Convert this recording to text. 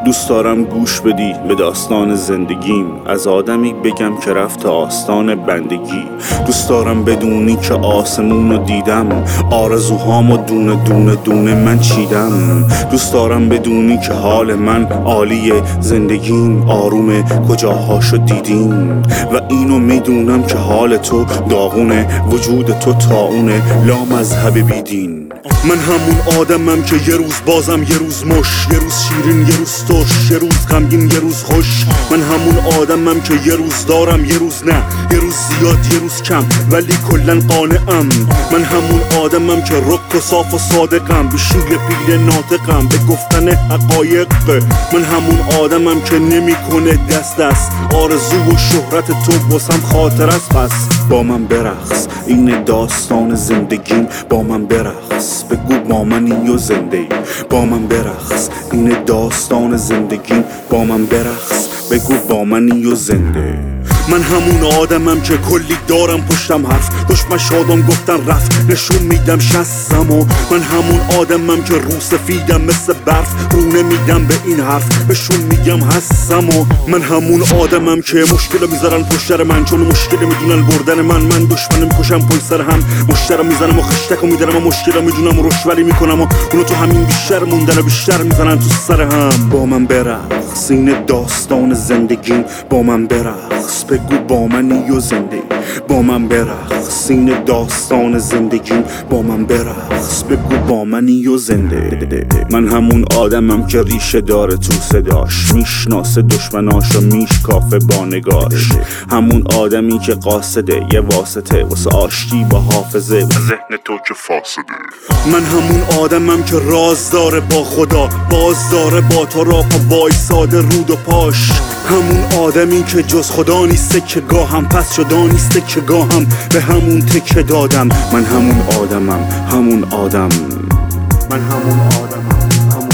دوست دارم گوش بدی به داستان زندگیم، از آدمی بگم که رفت آستان بندگی. دوست دارم بدونی که آسمون رو دیدم، آرزوهامو دونه دونه دونه من چیدم. دوست دارم بدونی که حال من عالیه، زندگیم آرومه کجاهاشو دیدیم. و اینو میدونم که حال تو داغونه، وجود تو طاعونه، لا مذهب بیدین. من همون آدمم که یه روز بازم یه روز مش، یه روز شیرین یه روز ترش، یه روز غمگین یه روز خوش. من همون آدمم که یه روز دارم یه روز نه، یه روز زیاد یه روز کم، ولی کلن قانعم. من همون آدمم که رک و صاف و صادقم، به شیر پیل ناطقم، به گفتن حقایق. من همون آدمم که نمیکنه دست آرزو و شهرت تو واسم خاطر است. پس با من برقص، این داستان زندگیم، با من برقص، بگو با منی و زنده. با من برقص، این داستان زندگیم، با من برقص، بگو با منی و زنده. من همون آدمم که کلی دارم پشتم حرف، دشمن شادم گفتن رفت، نشون میدم شستم. و من همون آدمم که رو سفیدم مثل برف، رو نمیدم به این حرف، بهشون میگم هستم. و من همون آدمم که مشکل میذارن پشتر من، چون مشکل میدونن بردن من دشمن میکشم پشت سر هم، مشتر میزنم و خشتک میدارم و مشکل میدونم و رشوری میکنم، و اونو تو همین بیشتر موندن و بیشتر میزنن تو سر هم. با من برقص، این داستان زندگیم، با من برقص، بگو با منی و زنده. با من برقص، این داستان زندگیم، با من برقص، بگو با منی و زنده. من همون آدمم که ریشه داره تو صداش، میشناسه دشمناشو میشکافه با نگاش. همون آدمی که قاصده یه واسطه واسه آشتی با حافظه و ذهن تو که فاسده. من همون آدمم که راز داره با خدا، باز داره با تو راه و وایساده رود و پاش. همون آدمی که جز خدا نیسته که گاهم، پس شدا نیسته که گاهم به همون تکه دادم. من همون آدمم، همون آدم. من همون آدمم، همون